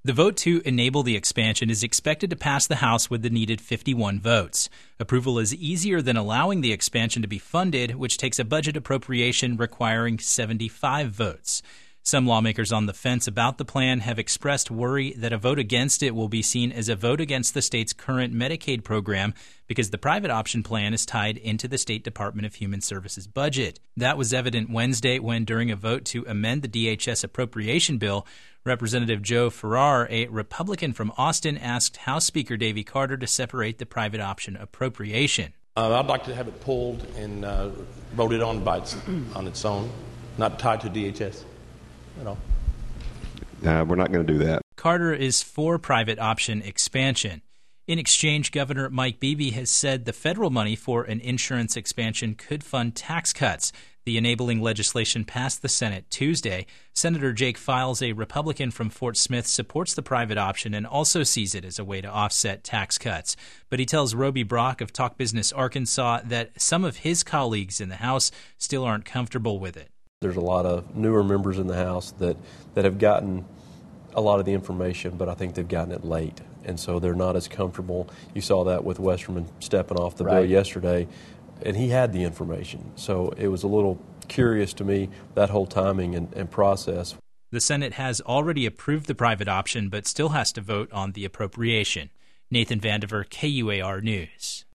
The vote to enable the expansion is expected to pass the House with the needed 51 votes. Approval is easier than allowing the expansion to be funded, which takes a budget appropriation requiring 75 votes. Some lawmakers on the fence about the plan have expressed worry that a vote against it will be seen as a vote against the state's current Medicaid program because the private option plan is tied into the State Department of Human Services budget. That was evident Wednesday when, during a vote to amend the DHS appropriation bill, Representative Joe Farrar, a Republican from Austin, asked House Speaker Davy Carter to separate the private option appropriation. I'd like to have it pulled and voted on on its own, not tied to DHS. We're not going to do that. Carter is for private option expansion. In exchange, Governor Mike Beebe has said the federal money for an insurance expansion could fund tax cuts. The enabling legislation passed the Senate Tuesday. Senator Jake Files, a Republican from Fort Smith, supports the private option and also sees it as a way to offset tax cuts. But he tells Roby Brock of Talk Business Arkansas that some of his colleagues in the House still aren't comfortable with it. There's a lot of newer members in the House that have gotten a lot of the information, but I think they've gotten it late, and so they're not as comfortable. You saw that with Westerman stepping off the bill yesterday, and he had the information. So it was a little curious to me, that whole timing and process. The Senate has already approved the private option, but still has to vote on the appropriation. Nathan Vandiver, KUAR News.